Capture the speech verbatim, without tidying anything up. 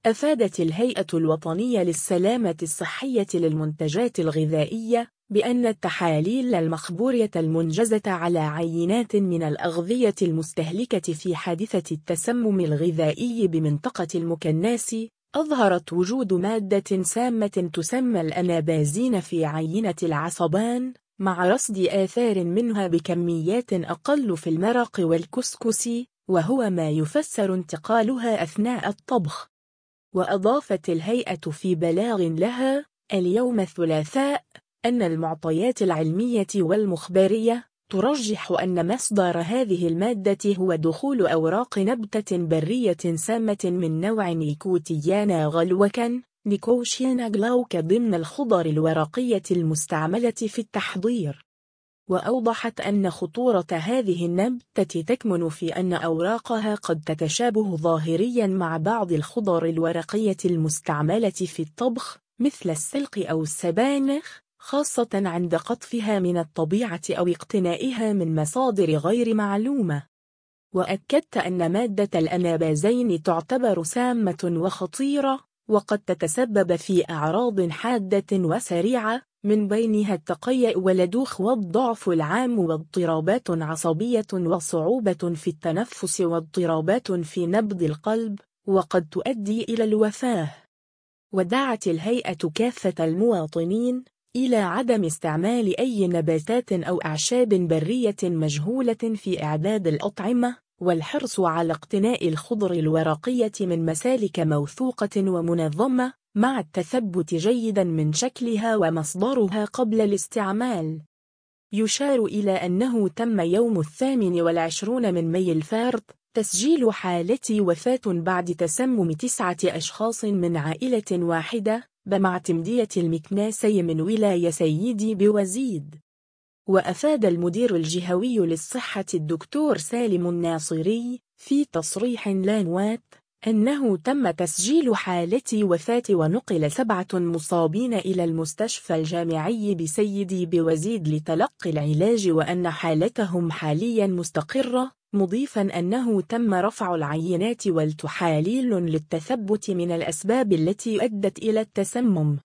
أفادت الهيئة الوطنية للسلامة الصحية للمنتجات الغذائية بأن التحاليل المخبورية المنجزة على عينات من الأغذية المستهلكة في حادثة التسمم الغذائي بمنطقة المكناس أظهرت وجود مادة سامة تسمى الأنابازين في عينة العصبان، مع رصد آثار منها بكميات أقل في المرق والكسكس، وهو ما يفسر انتقالها أثناء الطبخ. وأضافت الهيئة في بلاغ لها اليوم الثلاثاء أن المعطيات العلمية والمخبرية ترجح أن مصدر هذه المادة هو دخول أوراق نبتة برية سامة من نوع نيكوتيانا غلوكا نيكوشيانا جلاوكا ضمن الخضر الورقية المستعملة في التحضير. وأوضحت أن خطورة هذه النبتة تكمن في أن أوراقها قد تتشابه ظاهريا مع بعض الخضر الورقية المستعملة في الطبخ مثل السلق أو السبانخ، خاصة عند قطفها من الطبيعة أو اقتنائها من مصادر غير معلومة. وأكدت أن مادة الأنابازين تعتبر سامة وخطيرة، وقد تتسبب في أعراض حادة وسريعة من بينها التقيؤ والدوخ والضعف العام واضطرابات عصبية وصعوبة في التنفس واضطرابات في نبض القلب، وقد تؤدي إلى الوفاة. ودعت الهيئة كافة المواطنين إلى عدم استعمال أي نباتات أو أعشاب برية مجهولة في إعداد الأطعمة، والحرص على اقتناء الخضر الورقية من مسالك موثوقة ومنظمة، مع التثبت جيدا من شكلها ومصدرها قبل الاستعمال. يشار إلى أنه تم يوم الثامن والعشرون من ماي الفارط تسجيل حالة وفاة بعد تسمم تسعة أشخاص من عائلة واحدة بمعتمدية المكناسي من ولاية سيدي بوزيد. وأفاد المدير الجهوي للصحة الدكتور سالم الناصري في تصريح لانوات أنه تم تسجيل حالة وفاة ونقل سبعة مصابين إلى المستشفى الجامعي بسيدي بوزيد لتلقي العلاج، وأن حالتهم حاليا مستقرة، مضيفا أنه تم رفع العينات والتحاليل للتثبت من الأسباب التي أدت إلى التسمم.